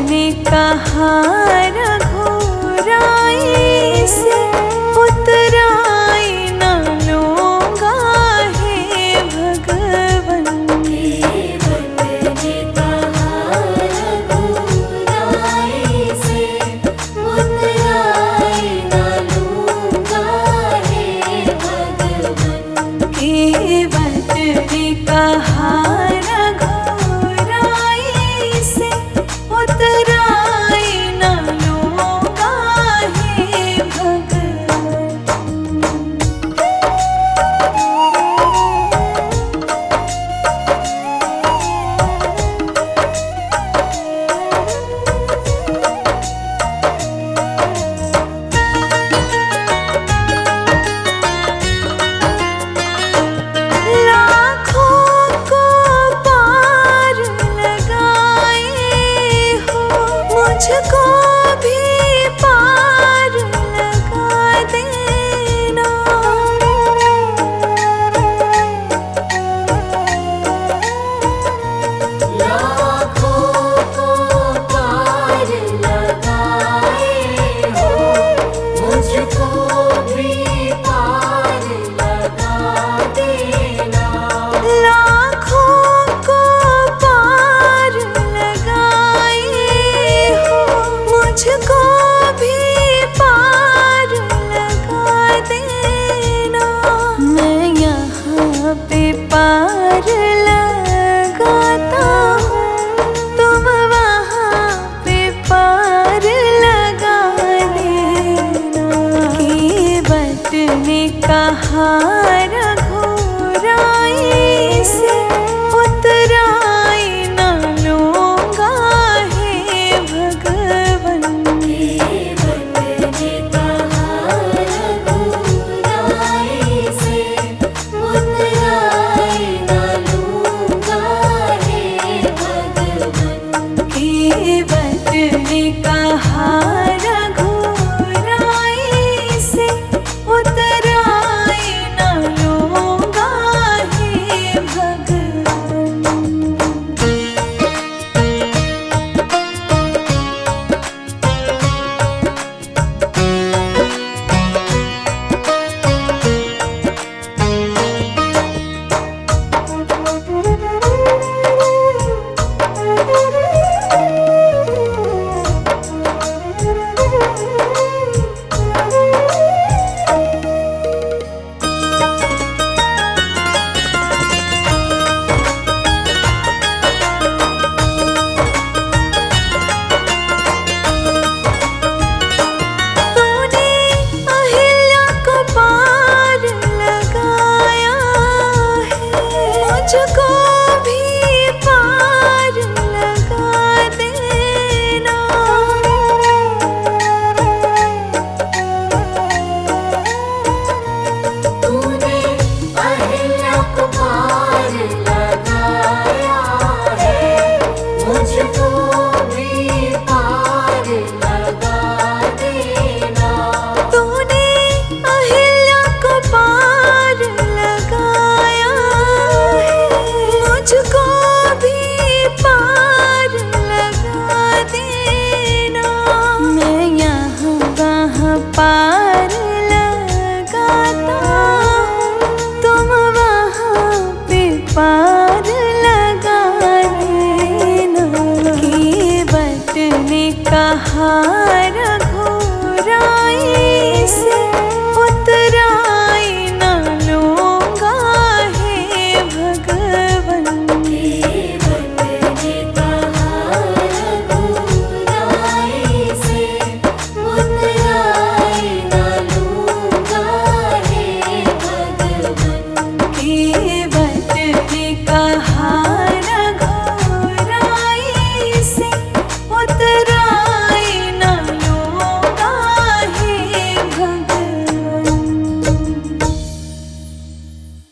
ने कहा रघुराई से उतराई न लूँगा हे भगवन। केवट ने कहा रघुराई से उतराई न लूँगा हे भगवन। केवट ने कहा रघुराई से उतराई न लूँगा हे भगवन। लाखों को पार लगाए हो मुझको भी पार लगा देना। लाखों को पार लगाए हो मुझको भी पार लगा देना। लाखों को पार लगाए हो मुझको भी पार लगा देना। मैं यहाँ पे पार लगाता हूँ तुम वहाँ पे पार लगा देना। केवट ने कहा रघुराई से उतराई न लूँगा हे भगवन। केवट ने कहा रघुराई से उतराई न लूँगा हे भगवन। केवट ने कहा रघुराई से उतराई न लूँगा हे भगवन। तूने अहिल्या को पार लगाया है मुझको भी पार लगा देना। तूने अहिल्या को पार लगाया है मुझको भी पार लगा देना। तूने अहिल्या को पार लगाया है मुझको भी पार लगा देना। मैं यहाँ वहाँ पार लगाता हूँ तुम वहाँ पे पार लगा देना। केवट ने कहा रघुराई से